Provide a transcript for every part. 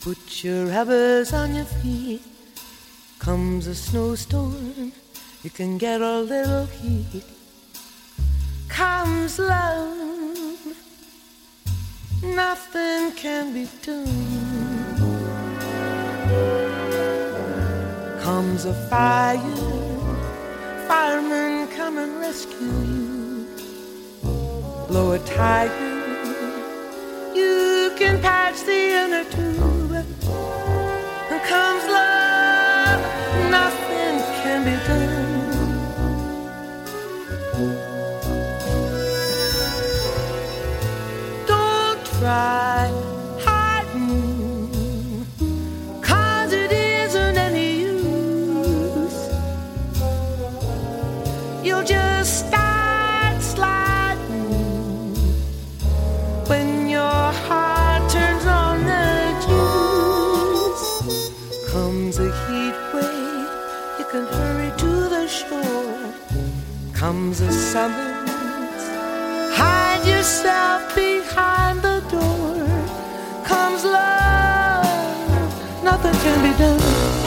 Put your rubbers on your feet. Comes a snowstorm, you can get a little heat. Comes love, nothing can be done. Comes a fire, firemen come and rescue you. Blow a tire, you can patch the inner tube. And comes love, nothing can be done. Don't try hiding, 'cause it isn't any use. You'll just start sliding when your heart turns on the juice. Comes a heat wave, you can hurry to the shore. Comes a summons, hide yourself behind the door. Comes love, nothing can be done.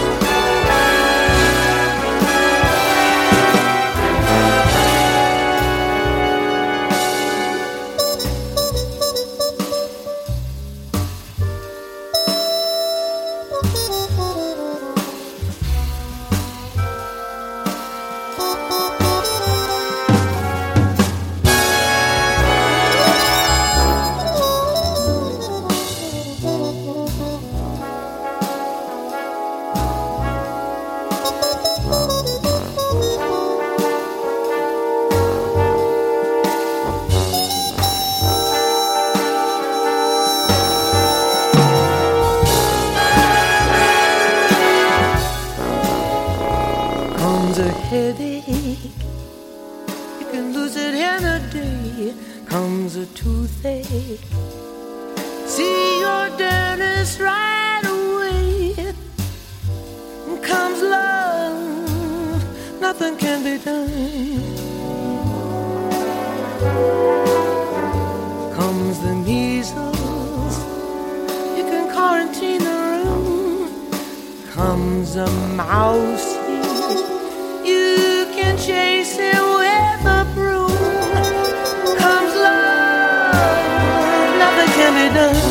Comes a headache, you can lose it in a day. Comes a toothache, see your dentist right away. Comes love, nothing can be done. Comes the measles, you can quarantine the room. Comes a mouse, you can chase it with a broom. Comes love, nothing can be done.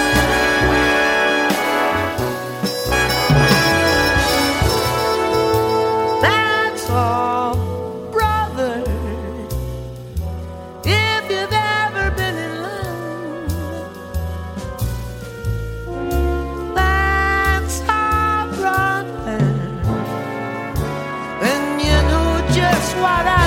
That's all, brother, if you've ever been in love. That's all, brother, just what I